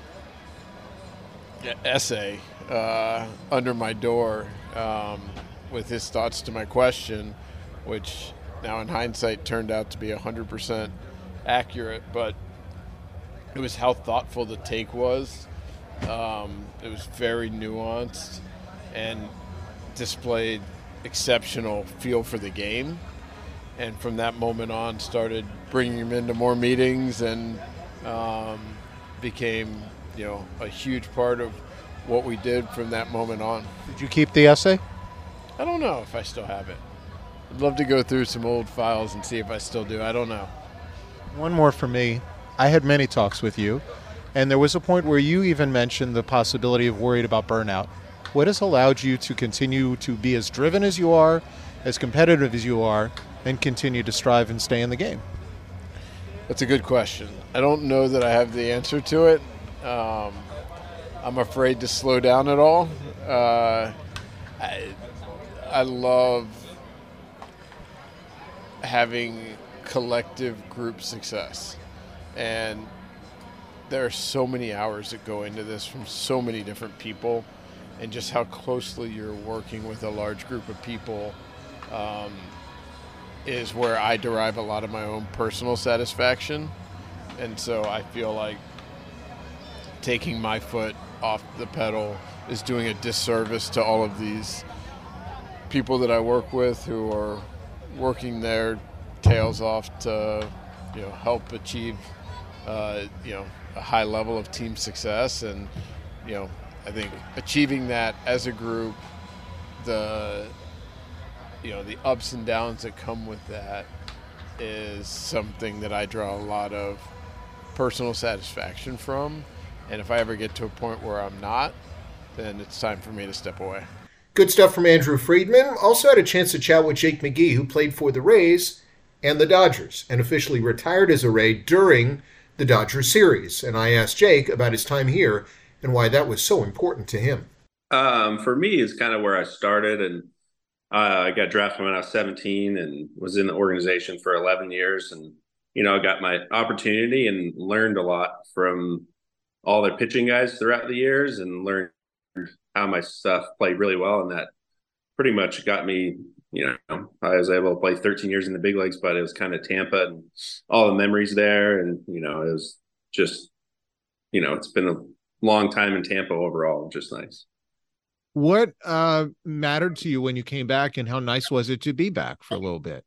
S14: essay uh, under my door um, with his thoughts to my question, which now in hindsight turned out to be one hundred percent accurate, but it was how thoughtful the take was. Um, it was very nuanced and displayed exceptional feel for the game. And from that moment on, started bringing him into more meetings and um, became, you know, a huge part of what we did from that moment on.
S5: Did you keep the essay?
S14: I don't know if I still have it. I'd love to go through some old files and see if I still do. I don't know.
S5: One more for me. I had many talks with you, and there was a point where you even mentioned the possibility of worried about burnout. What has allowed you to continue to be as driven as you are, as competitive as you are, and continue to strive and stay in the game?
S14: That's a good question. I don't know that I have the answer to it. Um, I'm afraid to slow down at all. Uh, I, I love having collective group success. And there are so many hours that go into this from so many different people, and just how closely you're working with a large group of people um, is where I derive a lot of my own personal satisfaction. And so I feel like taking my foot off the pedal is doing a disservice to all of these people that I work with who are working their tails off to, you know, help achieve, uh, you know, a high level of team success. And, you know, I think achieving that as a group, the, you know, the ups and downs that come with that is something that I draw a lot of personal satisfaction from. And if I ever get to a point where I'm not, then it's time for me to step away.
S5: Good stuff from Andrew Friedman. Also had a chance to chat with Jake McGee, who played for the Rays and the Dodgers and officially retired as a Ray during the Dodgers series. And I asked Jake about his time here and why that was so important to him.
S15: Um, for me, it's kind of where I started, and uh, I got drafted when I was seventeen and was in the organization for eleven years. And, you know, I got my opportunity and learned a lot from all their pitching guys throughout the years, and learned how my stuff played really well. And that pretty much got me, you know, I was able to play thirteen years in the big leagues, but it was kind of Tampa and all the memories there. And, you know, it was just, you know, it's been a long time in Tampa overall, just nice.
S5: What uh, mattered to you when you came back, and how nice was it to be back for a little bit?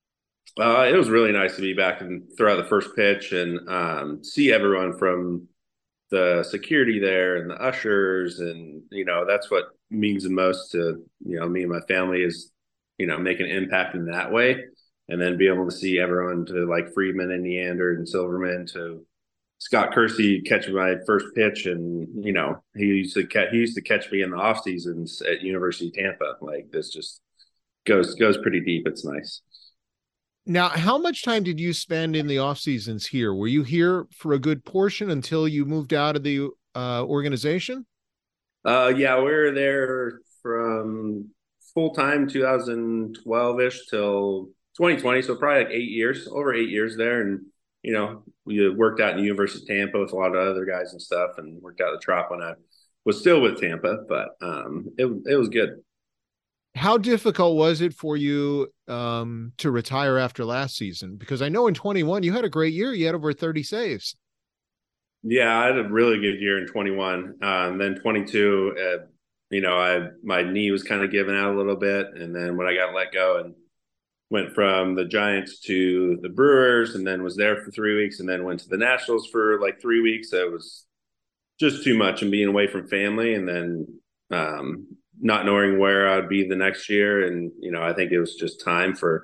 S15: Uh, it was really nice to be back and throw out the first pitch and um, see everyone from the security there and the ushers. And, you know, that's what means the most to, you know, me and my family is, you know, make an impact in that way. And then be able to see everyone, to like Friedman and Neander and Silverman, to Scott Kersey catching my first pitch. And, you know, he used to catch, he used to catch me in the off seasons at University of Tampa. Like, this just goes, goes pretty deep. It's nice.
S5: Now, how much time did you spend in the off seasons here? Were you here for a good portion until you moved out of the uh, organization?
S15: Uh, yeah, we were there from full time two thousand twelve ish till twenty twenty. So probably like eight years, over eight years there. And, you know, we worked out in the University of Tampa with a lot of other guys and stuff, and worked out the Trop when I was still with Tampa, but um, it, it was good.
S5: How difficult was it for you um, to retire after last season? Because I know in twenty-one, you had a great year. You had over thirty saves.
S15: Yeah, I had a really good year in twenty-one. Um, then twenty-two, uh, you know, I my knee was kind of giving out a little bit. And then when I got let go and went from the Giants to the Brewers, and then was there for three weeks and then went to the Nationals for like three weeks, it was just too much, and being away from family, and then um, not knowing where I'd be the next year. And, you know, I think it was just time for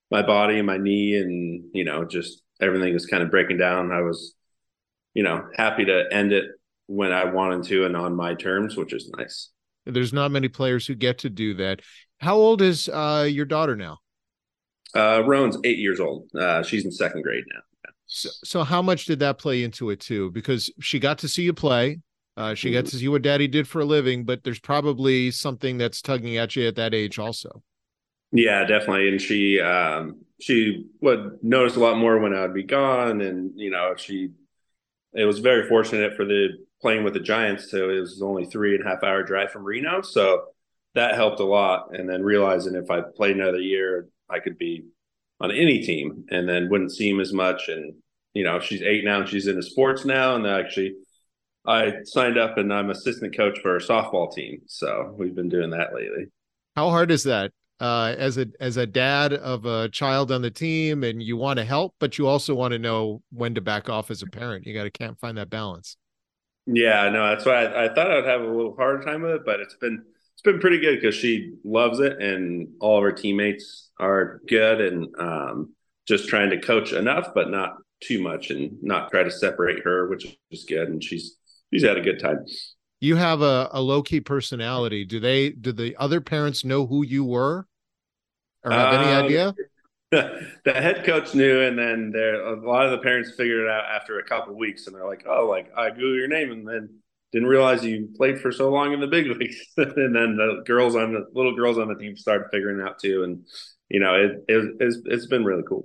S15: my body and my knee, and, you know, just everything was kind of breaking down. I was, you know, happy to end it when I wanted to and on my terms, which is nice.
S5: There's not many players who get to do that. How old is uh, your daughter now?
S15: Uh, Rowan's eight years old. Uh, she's in second grade now.
S5: So, so how much did that play into it too? Because she got to see you play. Uh, she got to see what daddy did for a living, but there's probably something that's tugging at you at that age also.
S15: Yeah, definitely. And she, um, she would notice a lot more when I would be gone. And, you know, she, it was very fortunate for the playing with the Giants. So it was only three and a half hour drive from Reno. So that helped a lot. And then realizing if I played another year, I could be on any team and then wouldn't see him as much. And, you know, she's eight now and she's into sports now. And actually I signed up and I'm assistant coach for our softball team. So we've been doing that lately.
S5: How hard is that? Uh, as a, as a dad of a child on the team, and you want to help, but you also want to know when to back off as a parent. You got to can't find that balance.
S15: Yeah, no, that's why I, I thought I'd have a little harder time with it, but it's been, it's been pretty good because she loves it and all of her teammates are good, and um, just trying to coach enough, but not too much, and not try to separate her, which is good. And she's, she's had a good time.
S5: You have a, a low-key personality. Do they, do the other parents know who you were or have um, any idea?
S15: The head coach knew, and then there a lot of the parents figured it out after a couple of weeks, and they're like, "Oh, like I Google your name, and then didn't realize you played for so long in the big leagues." And then the girls on the little girls on the team started figuring it out too, and you know, it, it it's it's been really cool.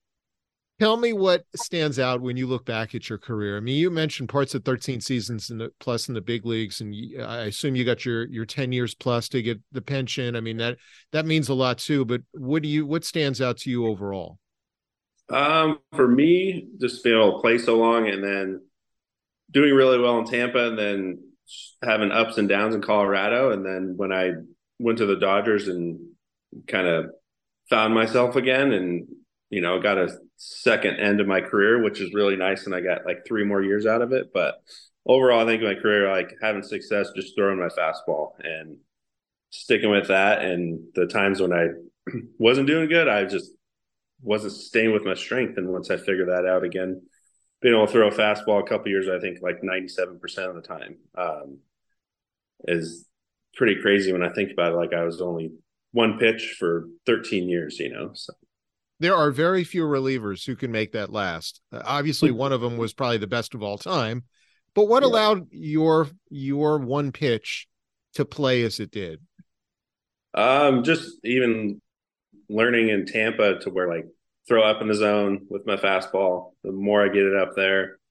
S5: Tell me what stands out when you look back at your career. I mean, you mentioned parts of thirteen seasons in the, plus in the big leagues, and you, I assume you got your your ten years plus to get the pension. I mean, that that means a lot too. But what do you what stands out to you overall?
S15: Um, for me, just being able to play so long, and then doing really well in Tampa, and then having ups and downs in Colorado, and then when I went to the Dodgers and kind of found myself again, and you know, got a second end of my career, which is really nice. And I got like three more years out of it. But overall, I think my career, like having success, just throwing my fastball and sticking with that. And the times when I wasn't doing good, I just wasn't staying with my strength. And once I figured that out again, being able to throw a fastball a couple of years, I think like ninety-seven percent of the time um, is pretty crazy when I think about it. Like I was only one pitch for thirteen years, you know, so.
S5: There are very few relievers who can make that last. Uh, obviously, one of them was probably the best of all time. But what yeah. allowed your your one pitch to play as it did?
S15: Um, just even learning in Tampa to where like throw up in the zone with my fastball. The more I get it up there,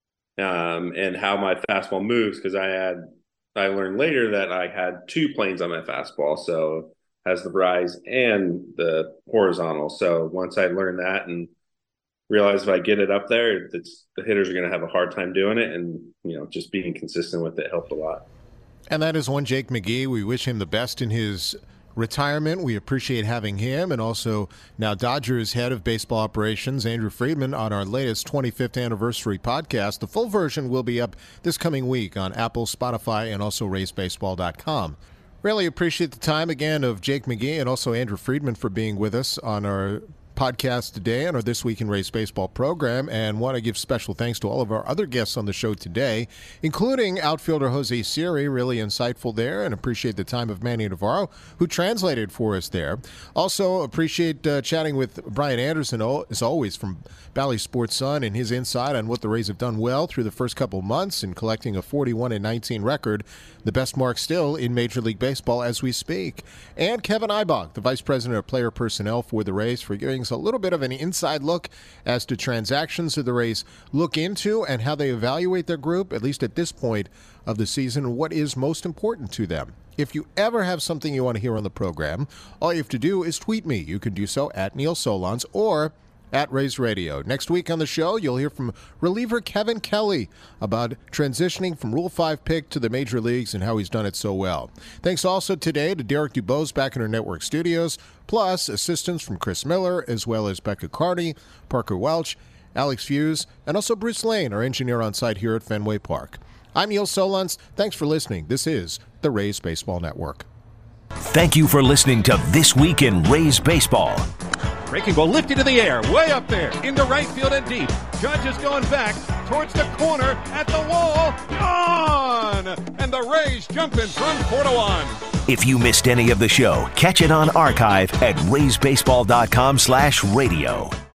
S15: um, and how my fastball moves, because I had I learned later that I had two planes on my fastball, so. Has the rise and the horizontal. So once I learned that and realized if I get it up there, it's, the hitters are going to have a hard time doing it. And, you know, just being consistent with it helped a lot.
S5: And that is one Jake McGee. We wish him the best in his retirement. We appreciate having him, and also now Dodgers head of baseball operations, Andrew Friedman, on our latest twenty-fifth anniversary podcast. The full version will be up this coming week on Apple, Spotify, and also raise baseball dot com. Really appreciate the time again of Jake McGee and also Andrew Friedman for being with us on our podcast today on our This Week in Rays Baseball program, and want to give special thanks to all of our other guests on the show today, including outfielder Jose Siri, really insightful there, and appreciate the time of Manny Navarro, who translated for us there. Also appreciate uh, chatting with Brian Anderson, as always, from Bally Sports Sun, and his insight on what the Rays have done well through the first couple months in collecting a forty-one and nineteen record, the best mark still in Major League Baseball as we speak. And Kevin Ibach, the Vice President of Player Personnel for the Rays, for giving us a little bit of an inside look as to transactions that the Rays look into and how they evaluate their group, at least at this point of the season, what is most important to them. If you ever have something you want to hear on the program, all you have to do is tweet me. You can do so at Neil Solondz or at Rays Radio. Next week on the show, you'll hear from reliever Kevin Kelly about transitioning from Rule five pick to the major leagues and how he's done it so well. Thanks also today to Derek Dubose back in our network studios, plus assistance from Chris Miller, as well as Becca Carney, Parker Welch, Alex Fuse, and also Bruce Lane, our engineer on site here at Fenway Park. I'm Neil Solondz. Thanks for listening. This is the Rays Baseball Network.
S2: Thank you for listening to This Week in Rays Baseball.
S4: Breaking ball lifted in the air, way up there, into right field and deep. Judge is going back towards the corner, at the wall, gone! And the Rays jump in front four to one.
S2: If you missed any of the show, catch it on archive at rays baseball dot com slash radio.